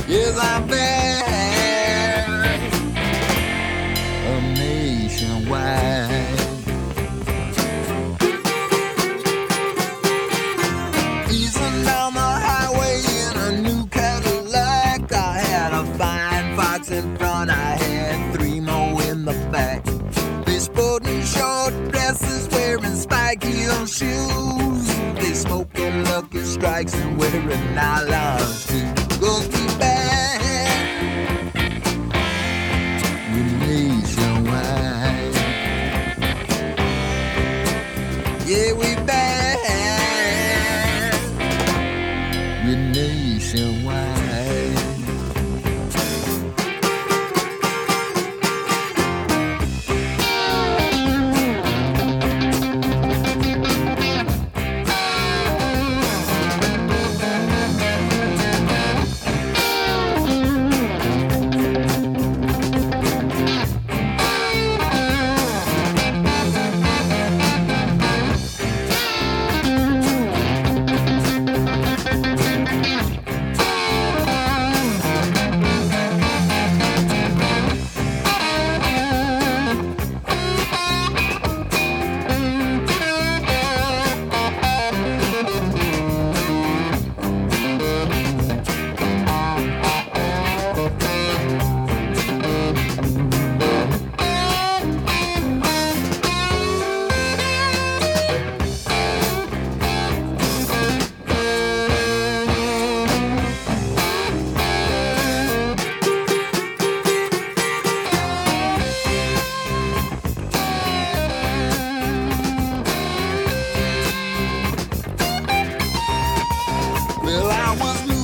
Yes, I'm back. A nationwide. Easing down the highway in a new Cadillac. I had a fine fox in front, I had three more in the back. They sporting short dresses, wearing spike heel shoes. They smoking Lucky Strikes and wearing nylons too. Go keep back, we're nationwide. Yeah, we back, we're nationwide. Well, I was